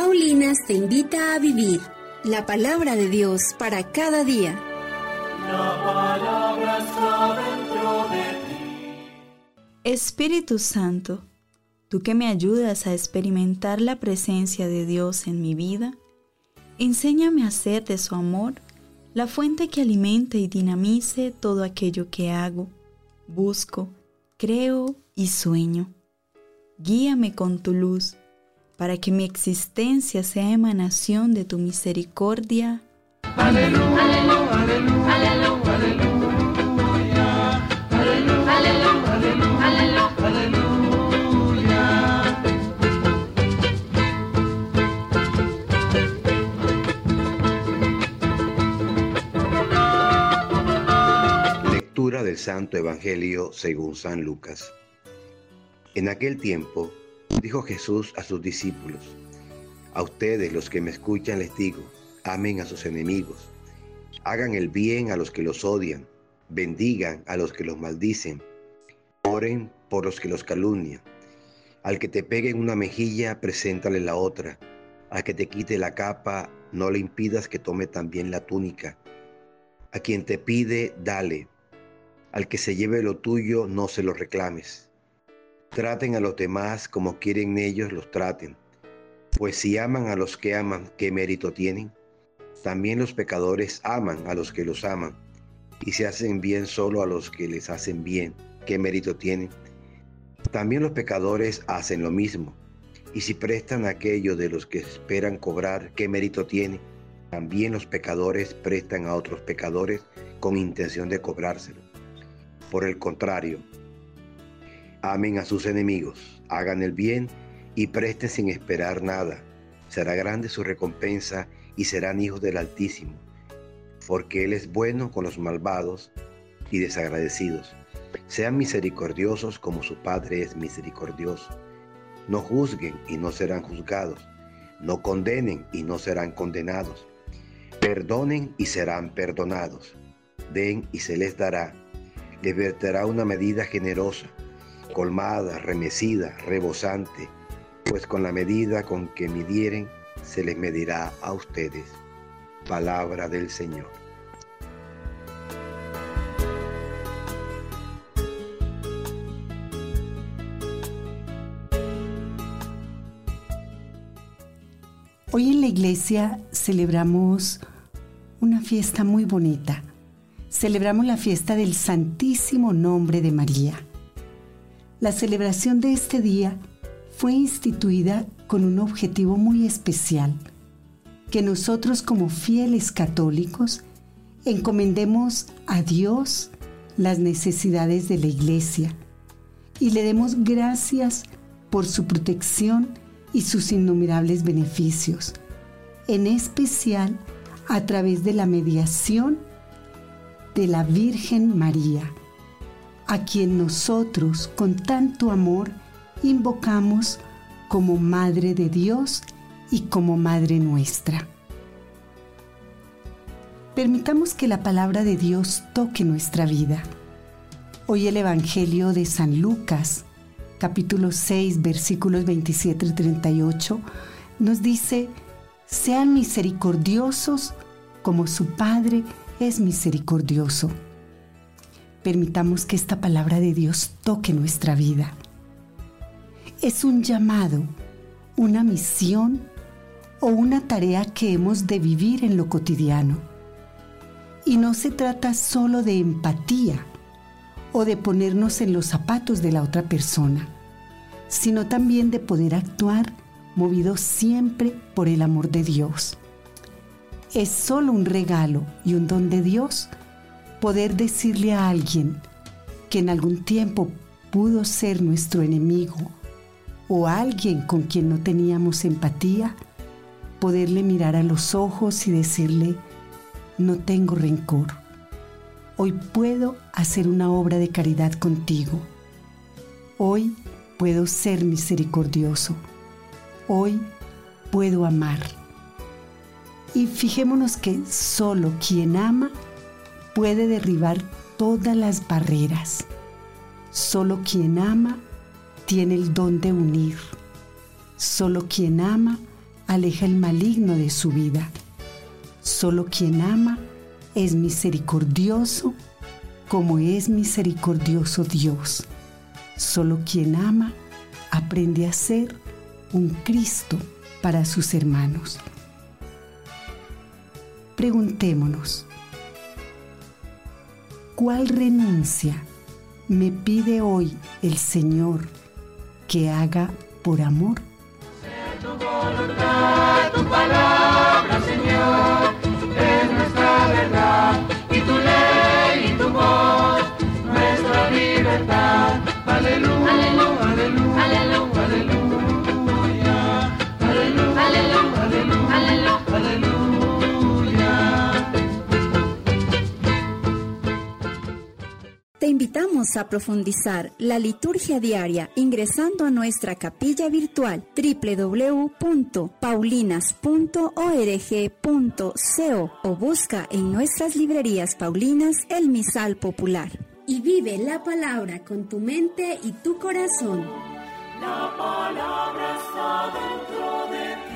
Paulinas te invita a vivir la palabra de Dios para cada día. La palabra está dentro de ti. Espíritu Santo, tú que me ayudas a experimentar la presencia de Dios en mi vida, enséñame a hacer de su amor la fuente que alimente y dinamice todo aquello que hago, busco, creo y sueño. Guíame con tu luz, para que mi existencia sea emanación de tu misericordia. Aleluya, aleluya, aleluya, aleluya, aleluya, aleluya, aleluya, aleluya. Lectura del Santo Evangelio según San Lucas. En aquel tiempo dijo Jesús a sus discípulos: a ustedes, los que me escuchan, les digo, amen a sus enemigos, hagan el bien a los que los odian, bendigan a los que los maldicen, oren por los que los calumnian. Al que te pegue en una mejilla, preséntale la otra. Al que te quite la capa, no le impidas que tome también la túnica. A quien te pide, dale. Al que se lleve lo tuyo, no se lo reclames. Traten a los demás como quieren ellos los traten, pues si aman a los que aman, ¿qué mérito tienen? También los pecadores aman a los que los aman, y se hacen bien solo a los que les hacen bien, ¿qué mérito tienen? También los pecadores hacen lo mismo, y si prestan a aquellos de los que esperan cobrar, ¿qué mérito tienen? También los pecadores prestan a otros pecadores con intención de cobrárselo. Por el contrario, amen a sus enemigos, hagan el bien y presten sin esperar nada. Será grande su recompensa y serán hijos del Altísimo, porque Él es bueno con los malvados y desagradecidos. Sean misericordiosos como su Padre es misericordioso. No juzguen y no serán juzgados. No condenen y no serán condenados. Perdonen y serán perdonados. Den y se les dará. Les verterá una medida generosa, colmada, remecida, rebosante, pues con la medida con que midieren, se les medirá a ustedes. Palabra del Señor. Hoy en la iglesia celebramos una fiesta muy bonita. Celebramos la fiesta del Santísimo Nombre de María. La celebración de este día fue instituida con un objetivo muy especial: que nosotros como fieles católicos encomendemos a Dios las necesidades de la iglesia y le demos gracias por su protección y sus innumerables beneficios, en especial a través de la mediación de la Virgen María, a quien nosotros con tanto amor invocamos como Madre de Dios y como Madre nuestra. Permitamos que la palabra de Dios toque nuestra vida. Hoy el Evangelio de San Lucas, capítulo 6, versículos 27 y 38, nos dice: sean misericordiosos como su Padre es misericordioso. Permitamos que esta palabra de Dios toque nuestra vida. Es un llamado, una misión o una tarea que hemos de vivir en lo cotidiano. Y no se trata solo de empatía o de ponernos en los zapatos de la otra persona, sino también de poder actuar movidos siempre por el amor de Dios. Es solo un regalo y un don de Dios poder decirle a alguien que en algún tiempo pudo ser nuestro enemigo o a alguien con quien no teníamos empatía, poderle mirar a los ojos y decirle: no tengo rencor. Hoy puedo hacer una obra de caridad contigo. Hoy puedo ser misericordioso. Hoy puedo amar. Y fijémonos que solo quien ama puede derribar todas las barreras. Solo quien ama tiene el don de unir. Solo quien ama aleja el maligno de su vida. Solo quien ama es misericordioso, como es misericordioso Dios. Solo quien ama aprende a ser un Cristo para sus hermanos. Preguntémonos, ¿cuál renuncia me pide hoy el Señor que haga por amor? Tu voluntad, tu palabra, Señor, es nuestra verdad, y tu ley y tu voz, nuestra libertad. Aleluya, aleluya, aleluya, aleluya, aleluya, aleluya, aleluya, aleluya, aleluya. Te invitamos a profundizar la liturgia diaria ingresando a nuestra capilla virtual www.paulinas.org.co o busca en nuestras librerías paulinas el misal popular. Y vive la palabra con tu mente y tu corazón. La palabra está dentro de ti.